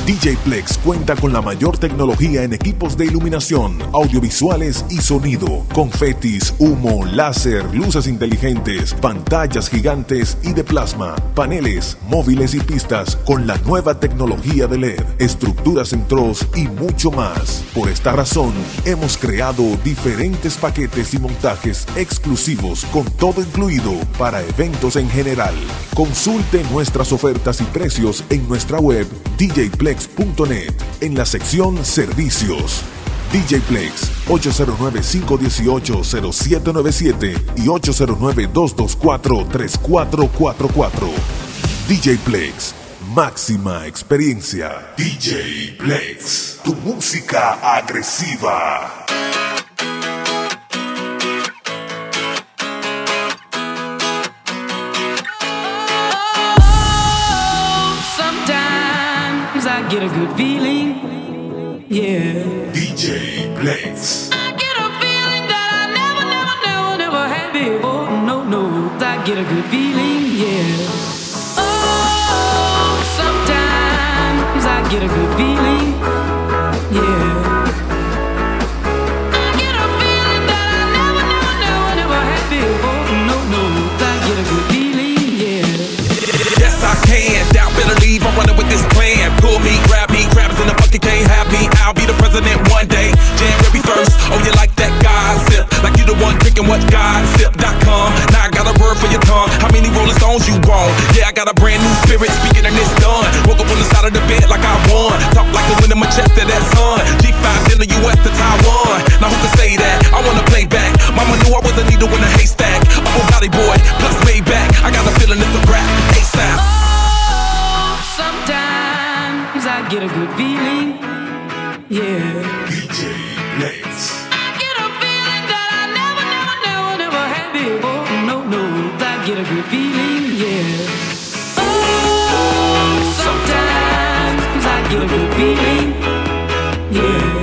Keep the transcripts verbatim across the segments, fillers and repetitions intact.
D J Plex cuenta con la mayor tecnología en equipos de iluminación, audiovisuales y sonido, confetis, humo, láser, luces inteligentes, pantallas gigantes y de plasma, paneles, móviles y pistas con la nueva tecnología de L E D, estructuras en troz y mucho más. Por esta razón, hemos creado diferentes paquetes y montajes exclusivos con todo incluido para eventos en general. Consulte nuestras ofertas y precios en nuestra web d j plex punto net en la sección Servicios. D J Plex ocho cero nueve, cinco uno ocho, cero siete nueve siete y ocho cero nueve, dos dos cuatro, tres cuatro cuatro cuatro. D J Plex, máxima experiencia. D J Plex, tu música agresiva. I get a good feeling, yeah. D J Plex. I get a feeling that I never, never, never, never had before. No, no, I get a good feeling, yeah. Oh, sometimes I get a good feeling, yeah. I get a feeling that I never, never, never, never had before. No, no, I get a good feeling, yeah. Yes, I can. Doubt better leave. I'm running with this plan. Pull me, grab me, crabs in the bucket can't have me. I'll be the president one day. January first. Oh, you like that gossip? Like you the one drinking what gossip dot com. Now I got a word for your tongue. How many Rolling Stones you want? Yeah, I got a brand new spirit speaking and it's done. Woke up on the side of the bed like I won. Talk like the wind in my chest to that sun. G five in the U S to Taiwan. Now who can say that? I wanna play back. Mama knew I was a needle in a haystack. A whole body boy plus Maybach. I got a feeling it's a rap. ASAP. Sometimes I get a good feeling, yeah. D J Plex. I get a feeling that I never, never, never, never had before. No, no, I get a good feeling, yeah. Oh, sometimes I get a good feeling, yeah.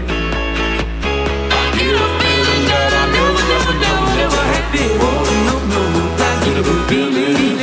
I get a feeling that I never, never, never, never had before. No, no, I get a good feeling.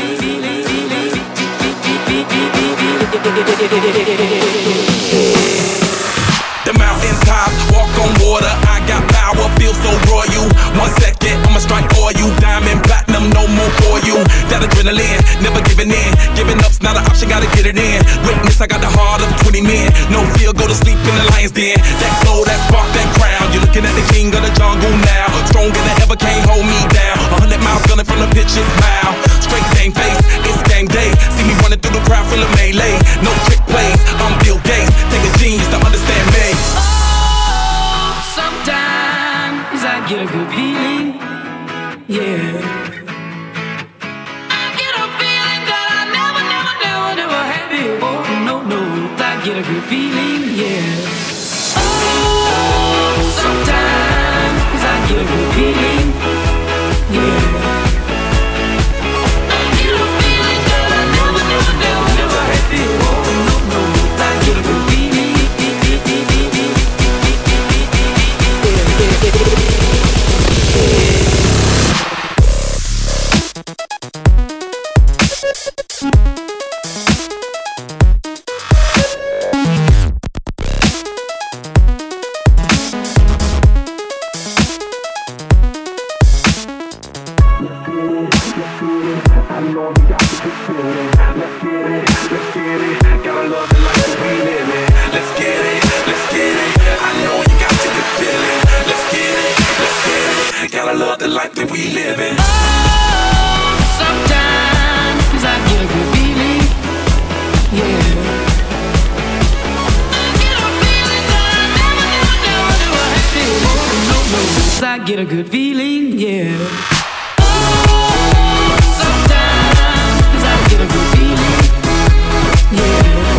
The mountain top, walk on water. I got power, feel so royal. One second, I'ma strike oil. Diamond, platinum, no more for you. That adrenaline, never giving in. Giving up's not an option, gotta get it in. Witness, I got the heart of twenty men. No fear, go to sleep in the lion's den. That glow, that spark, that crown. You're looking at the king of the jungle now. Stronger than ever, can't hold me down. A hundred miles gunning from the pitcher's mouth. Straight game face, it's game day. See me running through the crowd full of melee. No trick plays, I'm Bill Gates. Take a genius to understand me. Oh, sometimes I get a good feeling, yeah. I get a feeling that I never, never, never, never had before. No, no, I get a good feeling, yeah. Oh, sometimes I get a good feeling, yeah. Get a good feeling, yeah. Oh, sometimes I get a good feeling, yeah.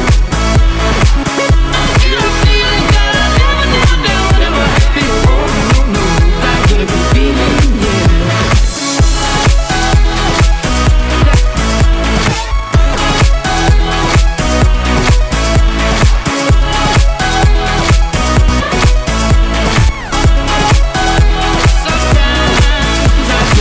I get a feeling that I never, never, never, never had before. No, no, I get a good feeling, yeah. Sometimes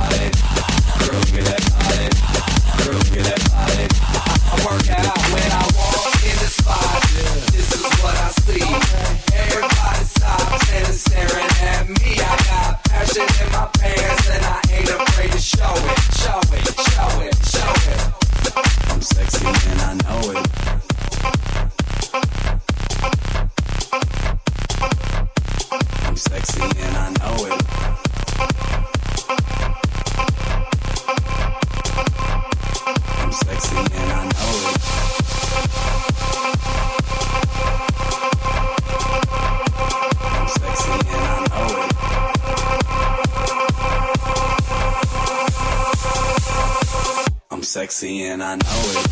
body. Girl, get that body. Girl, get that body. I work out when I walk in the spot. This is what I see. Everybody stops and is staring at me. I got passion in my pants and I ain't afraid to show it. Show it, show it, show it. I'm sexy and I know it. I'm sexy and I know it. I'm sexy and I know it. I'm sexy and I know it. I'm sexy and I know it.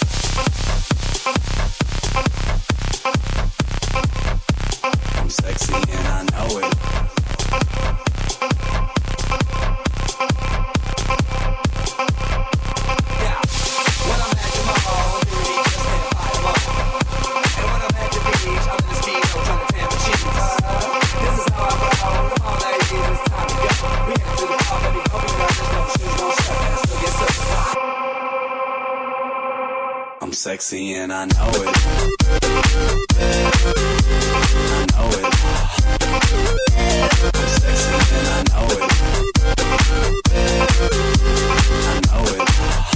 I'm sexy and I know it. Yeah, when I'm at my home, duty just hit five more. And when I'm at the beach, I'm in the speedo trying to tan my cheeks. This is how I roll. Come on, ladies, it's time to go. We head to the bar, baby. Hope you know there's no shoes, no shirt, and still get certified. I'm sexy and I know it. I know it. I'm sexy and I know it. I know it.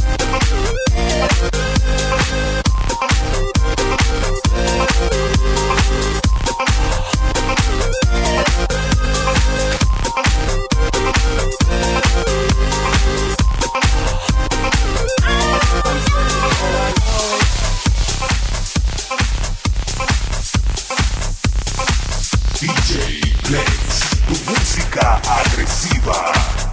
D J Plex, tu música agresiva.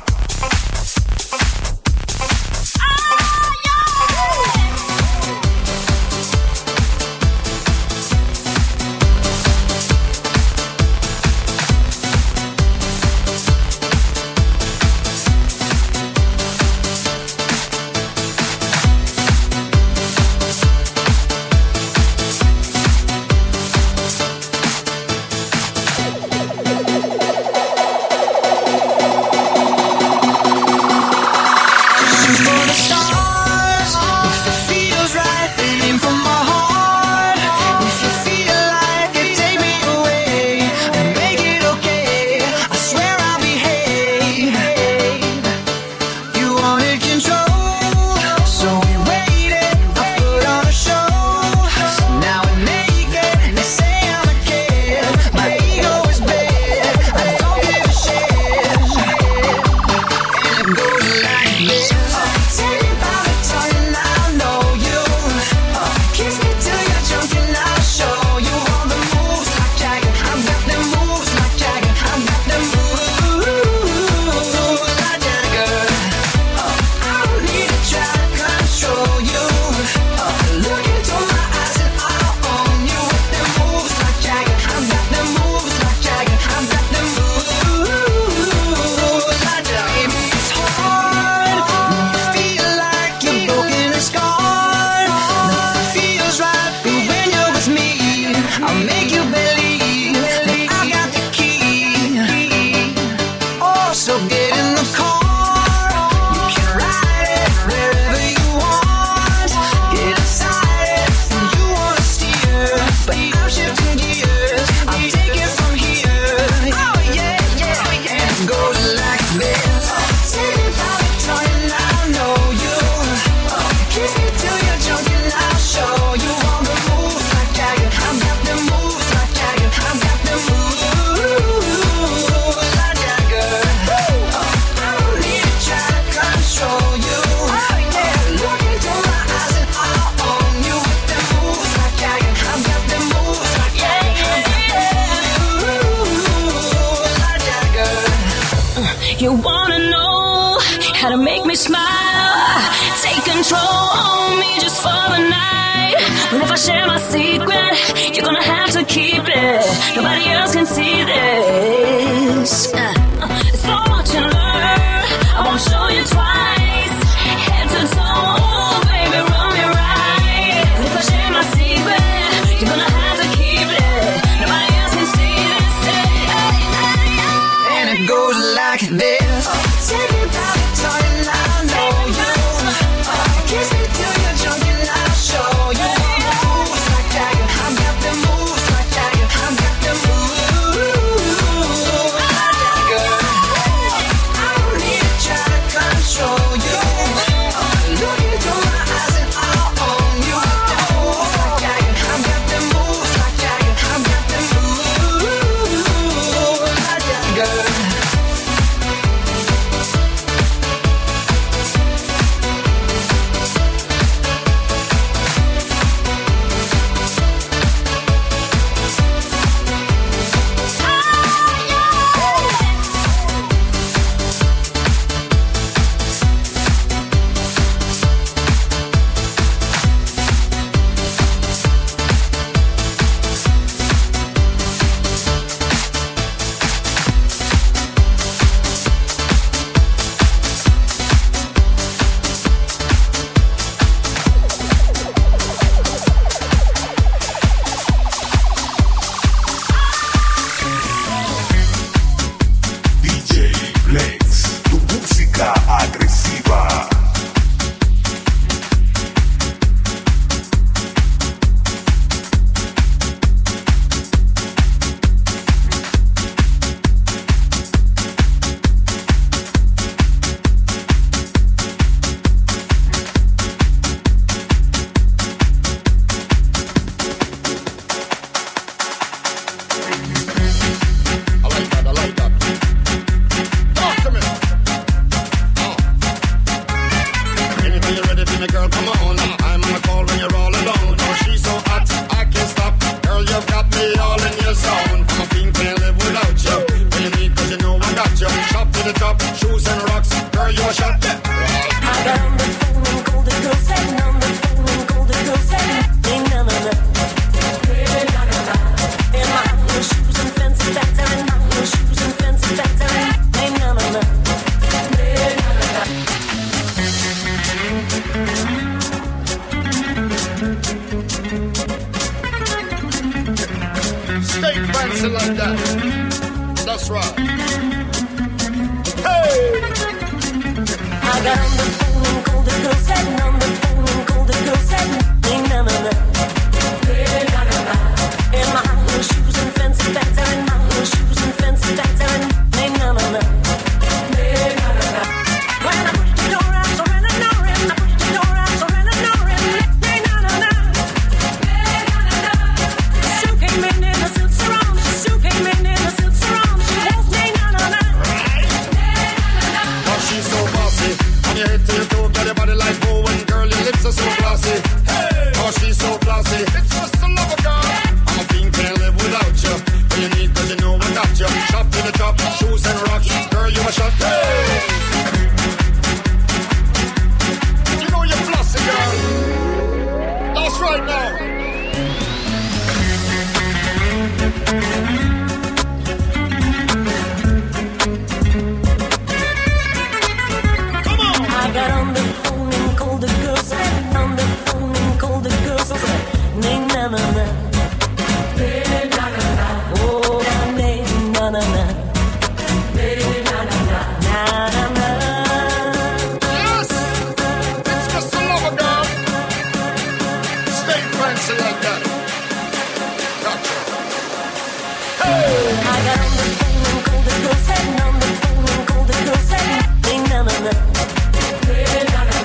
You wanna know how to make me smile? Take control on me just for the night. But if I share my secret, you're gonna have to keep it. Nobody else can see this. Uh, uh, so much to learn. I won't show you twice. Head to toe, baby, run me right. But if I share my secret, you're gonna have to keep it. Nobody else can see this. Hey, hey, hey, hey. And it goes like this. Take it back. and rocks. Girl, you a shot. I got on the phone and called the girl, said on the phone and called the girl, said hey, na na na. In my little shoes and fancy factor, in my little shoes and fancy factor, hey, na na na. Stay fancy like that. That's right. Hey! I got on the phone and called the girl, said on the phone and called the girl, said hey, na na na. In my little shoes and fancy factor, in my little shoes and fancy factor, hey, na na na. When I pushed the door out, surrender, no rim. I pushed the door out, surrender, no rim. Hey, na na na. Sue came in in a silk sarong. Sue came in in a silk sarong. She was hey, na na na. Oh, she's so bossy. On your head to your toe, got your body like Bowen. Girl, your lips are so glossy. Hey! Oh, she's so classy. It's just a lover, girl. I'm a king, can't live without you. All you need, cause you know I got you. Shop to the top, shoes and rocks. Girl, you a shot. Hey! You know you're flossy, girl. That's right now. I got on the phone and called the girl, said on the phone and called the girl, said nay na na na, nay na na na, oh nay na na na, nay na na na, na na na. Yes! It's just a lover, girl. Stay fancy like that. Gotcha. Hey! I got on the phone and called the girl, said on the phone and called the girl, said nay na na na.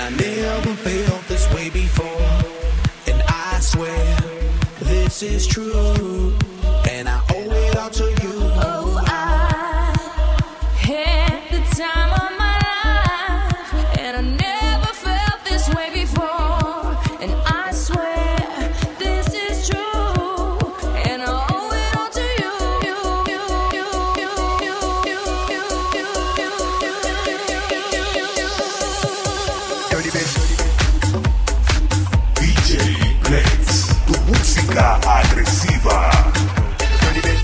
I never felt this way before, and I swear this is true, and I owe it all to you. Oh, I had the time of my life, and I never felt this way before, and I swear this is true, and I owe it all to you. Dirty bitch. D J Lex, tu música agresiva. Dirty bitch.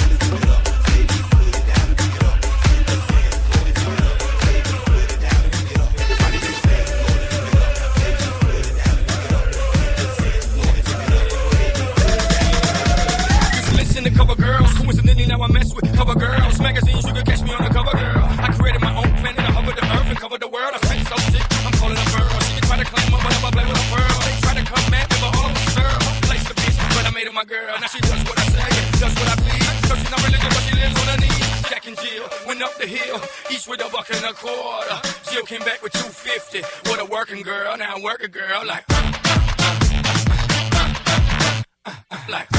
Listen to cover girls, coincidentally now I mess with cover girls. Magazines, you can catch me on a cover girl. I created my own planet, I hover the earth and cover the world. I spit so shit, I'm calling a girl. She can try to claim her, but I'm a play with a pearl. They try to come at me, but all of a stir. Place the bitch, but I made her my girl. Now she does what I say, does what I please. So she's not religious, but she lives on her knees. Jack and Jill went up the hill, each with a buck and a quarter. Jill came back with two fifty. What a working girl, now I'm working girl like. Like.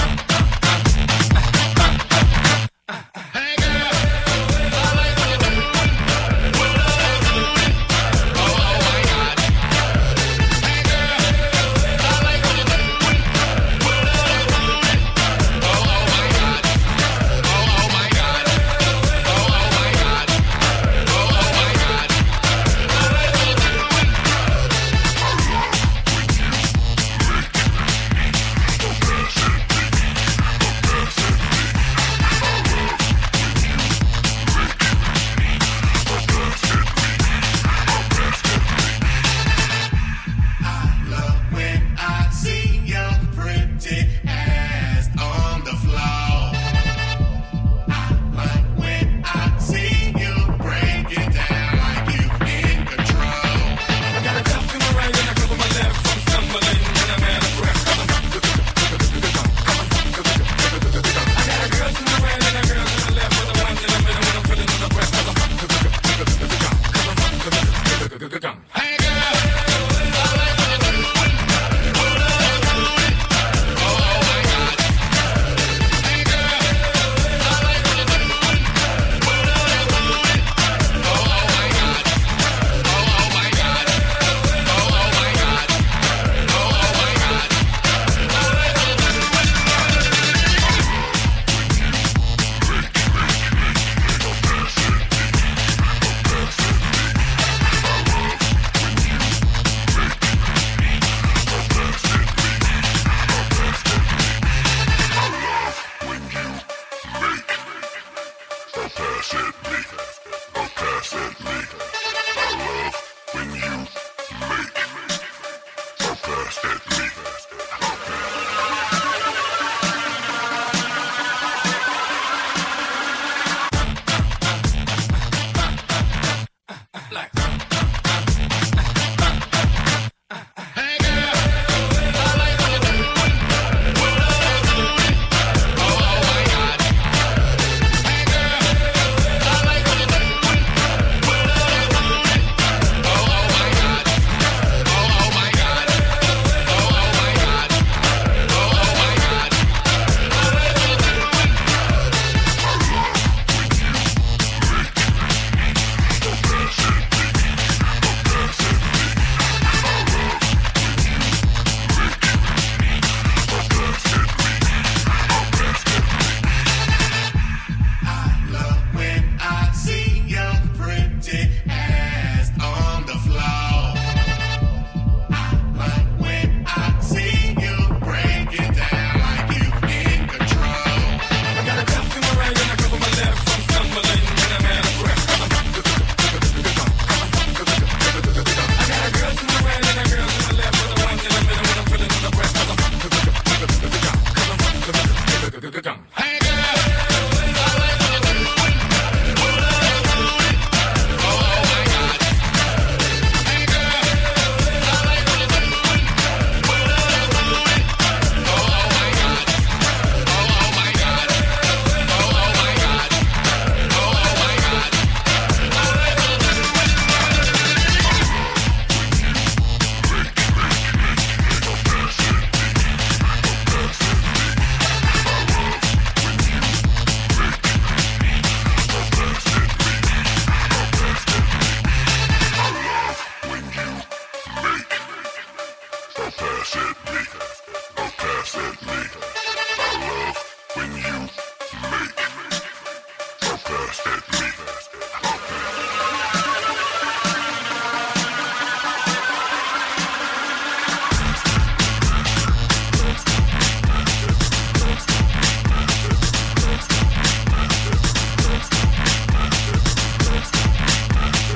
pass at me, don't pass at me. I love when you make, don't pass at me, don't pass.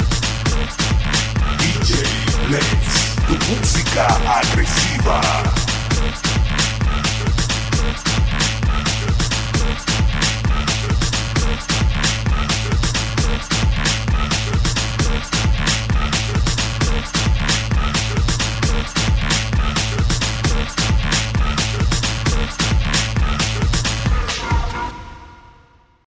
D J Lex, tu música agresiva.